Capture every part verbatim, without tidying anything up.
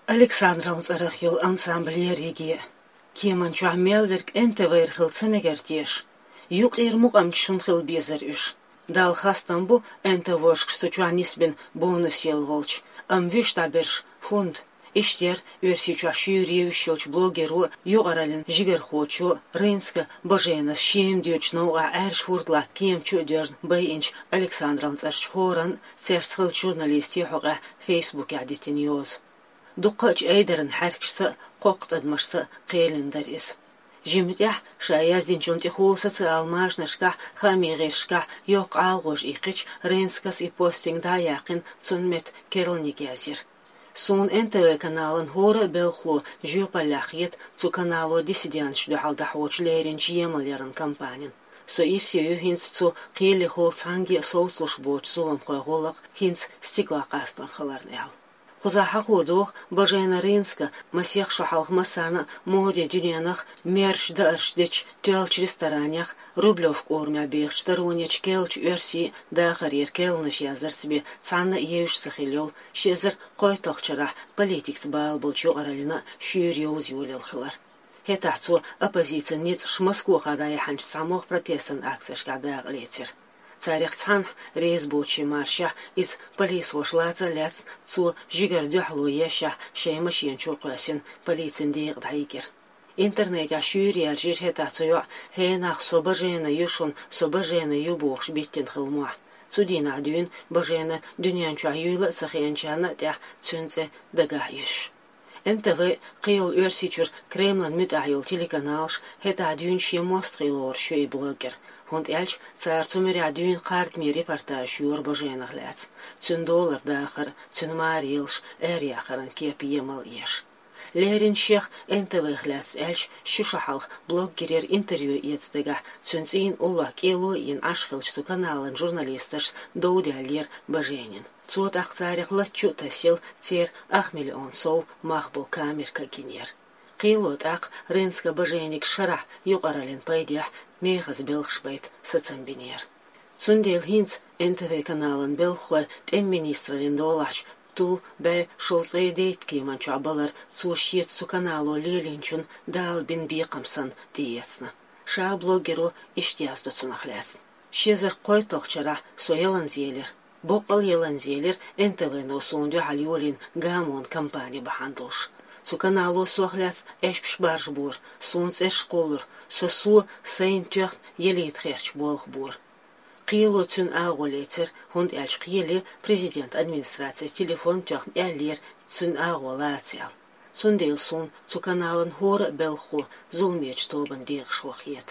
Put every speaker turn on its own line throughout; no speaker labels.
Александровна царахил ансамбль Риги. Кеман чуамелверк энтевер хилцемегертеш. Юк ирмугам чунхил безерюш. Дал хастамбу энтевошк сучуанисбен бонус елволч. Ам виштаберш фунд. Иштер версича шюриевщелч блогеру югаралин жигерхочу рынска божена шемдючноа эршфурдла кемчу дерн бейинч Александровна царчхоран церцхил журналисти хога фейсбук ядитиньоз. Дукач эйдерн харкшса qoqtadmashsa qeelindaris. Jimtya shayazdin chunti khulsatsa almajnashka khamirishka yoq algoj iqich renskas i posting da yaqin tsunmet kerlnigazir. Sun Н Т В kanalen hora belkhlo jupalakhit tsu kanalo dissidentsch de haldahwoch lerin jemalern kampagnen. So irsiu hins tsu qeli holtsangi solslushboch sulam khoygolaq hins stigla qaston khalarnel. Хуза хахудох божена ринска масех шахалх масана моде дюнянах мерш даршдич тюлч ресторанях рублев кормя бех сторонич келч верси дахар еркелныш язар себе цанна евш сахилел шезер qoytoqchara политикс баал болчу аралина шюрьёз юлел хлар хетацу оппозиция ниц шмаску хадай ханч самох протестен акцияшка даглетер. Царих цан рейс бучи марша из полис вошлаца ляц цу жигердюхлу еша шеймашин чуркуасин полицин диг дайгер. Интернет я шюрия жирхетацию хейнах собажена юшун собажена юбохш биттин хилмуа. Цудина дюн бажена дюнянчу аюйла цахенчана тя цунце дагаюш. Н Т В қиыл өрсичур Кремлен мютаюл телеканалш хета дюн шемострилор шуй блогер. Хонд эльч цар цумеря дюн қарт ми репортаж юр боженах ляц. Цун доллар дахар, цун марилш, эряхаран кеп емал еш. Лерин шех Н Т В хляц эльч шушахалх блоггерер интервью ецдега цун цин ула келу ин ашхилч цу каналын журналисташ доудялер боженин. Цуот ахцарях лачу тасил цер ах миллион соу махбул камерка гинер. Қилот ақ рынска боженик шара юқаралин пайдях мехас белхшбайт сацамбинер. Цундел хинц Н Т В каналын белхуа тем министралин долач ту бе шолсай дейтки манчу абалар цушьет су каналу лилинчун дал бин биқамсан диецна. Ша блогеру иштязду цунахляцн. Шезер qoytoqchara соелан зелер. Боқал елан зелер Н Т В носунду халиолин гамон компания бахандуш. Цу каналу суахляц эшпш баржбур, сунц эшколур, сосу сейн тюхт елит херч болхбур. Қиылу цун ағолетер, хунд эльч қиели президент администрация телефон тюхт эллер цун ағолател. Цундел сун цу каналын хора белху зулмеч тобан дегшвахет.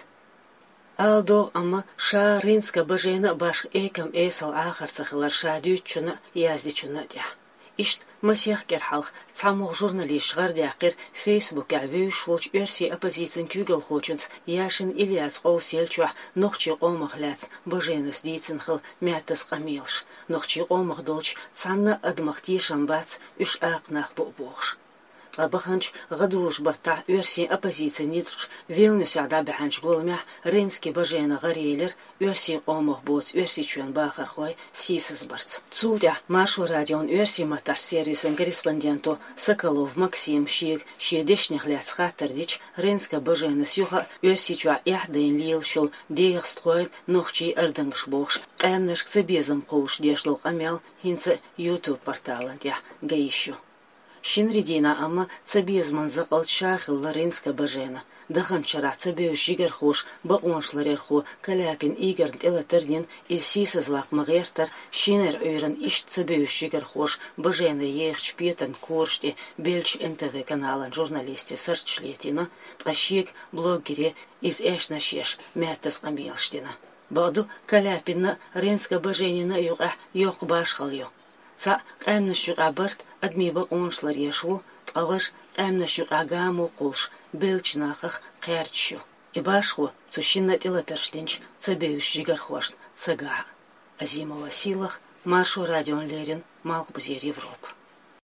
Алдо ама ша ринска божена баш экам эсал ахарцахлар ша дючуна яздичуна дя. Ишт масех керхалх цамох журналист гардяқир фейсбук авюш волч өрси оппозицин кюгел хочунц яшин ильяс қоуселчуа нохчи омахляц боженас дийцинхыл мятас қамилш нохчи омах долч цанна адмахти шамбац үш ақнах бобохш. Абаханч гадуш бата өрси оппозиция ницш вилнюс ада баханч голмя рински божена гарелер өрси омах боц өрси чуен бахар хой сисыз барц. Цулдя машу радион өрси матар сервисен корреспонденту Соколов Максим Шиг шедешних ляц хатардич ринска божена сюха өрси чуа яхден лил шул деях строит нохчи ардангш бохш эмнеш кцебезом колш дешлок амел хинце YouTube порталан тя гаищу. Шинридина ама цабезман зақалчахил ларинска божена. Даханчара цабеуш жигер хош баоншларер хо каляпин игерн элатердин из сисазлак магертар шинер ойрен иш цабеуш жигер хош божена ехч петен коршти бельч Н Т В каналан журналисте сарчлетина тащик блогере из эшнашеш мятас камилштина. Баду каляпинна ринска боженина юга йоқ башхалю. Ца эмнашюк абарт адмиба оншлар яшу, аваш эмнашюк агаму кулш, белчнахах кэрчу. И башху цущинна тилатарштинч, цабеюш жигархвашн, цага. Азимова силах, маршу радион лерин, малхбузер Европа.